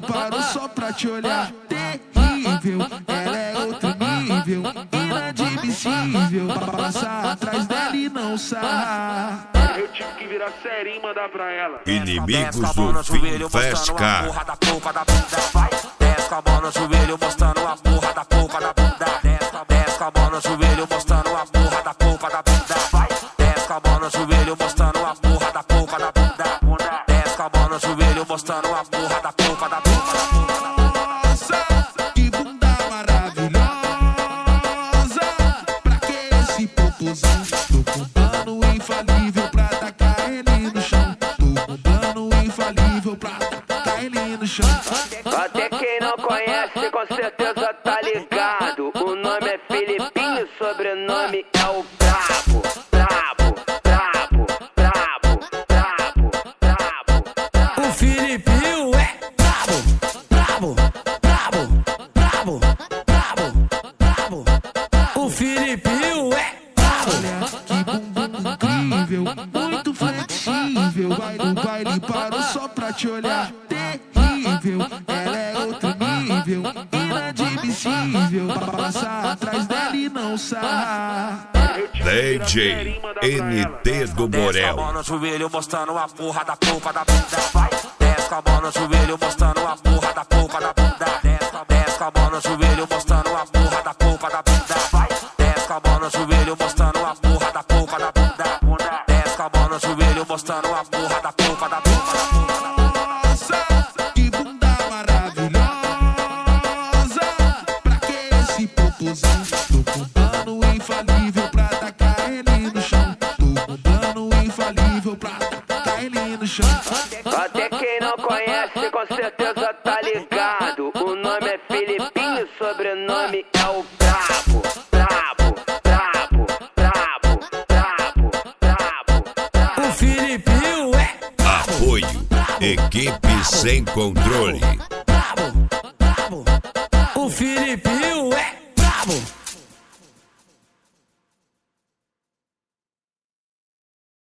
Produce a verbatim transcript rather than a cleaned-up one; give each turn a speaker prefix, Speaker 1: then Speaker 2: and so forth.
Speaker 1: paro só pra te olhar. Terrível, ela é outro nível, inadmissível. Passar atrás dela e não sarrar.
Speaker 2: Eu tive que virar série e mandar pra ela.
Speaker 3: Inimigos do Fim Fast Car. Desce com a mão no joelho mostrando a porra da polpa da bunda. Desce com a mão no joelho mostrando a porra da polpa da bunda. Desce com a mão no joelho mostrando a porra da polpa da bunda. Desce com a mão no joelho mostrando a porra da polpa da bunda.
Speaker 1: Nossa, que bunda maravilhosa. Pra que esse popozão? Tô com plano infalível pra tacar ele no chão. Tô com plano infalível pra tacar ele no chão.
Speaker 4: Até quem não conhece com certeza tá ligado. O nome é Filipinho, sobrenome é o Brabo. Brabo, brabo, brabo, brabo, brabo.
Speaker 5: O Filipinho é brabo, brabo, brabo, brabo, brabo, brabo. O Filipinho é brabo.
Speaker 1: Olha que bumbum incrível, muito flexível. Vai no baile, paro só pra te olhar. Terrível, ela é outro nível, inadmissível. Passar atrás dela e não sarrar.
Speaker 3: D J N T do Borel.
Speaker 5: Desce com a mão no joelho mostrando a porra da polpa da bunda. Desce com a mão no joelho mostrando a porra da polpa da bunda. Desce com a mão no joelho mostrando a porra da polpa da bunda. Desce com a mão no joelho mostrando a porra da polpa da bunda. Desce com a mão no joelho mostrando a porra da polpa da bunda.
Speaker 1: Nossa, que bunda maravilhosa. Pra que esse popozão? Tô com plano infalível pra tacar ele no chão. Tô com plano infalível pra tacar ele no chão.
Speaker 4: Até quem não conhece com certeza tá ligado. O nome é Filipinho, sobrenome é o Brabo. Brabo, brabo, brabo, brabo, brabo.
Speaker 5: O Filipinho é
Speaker 3: Apoio Equipe Sem Controle.
Speaker 5: brabo, brabo. O Filipinho é brabo.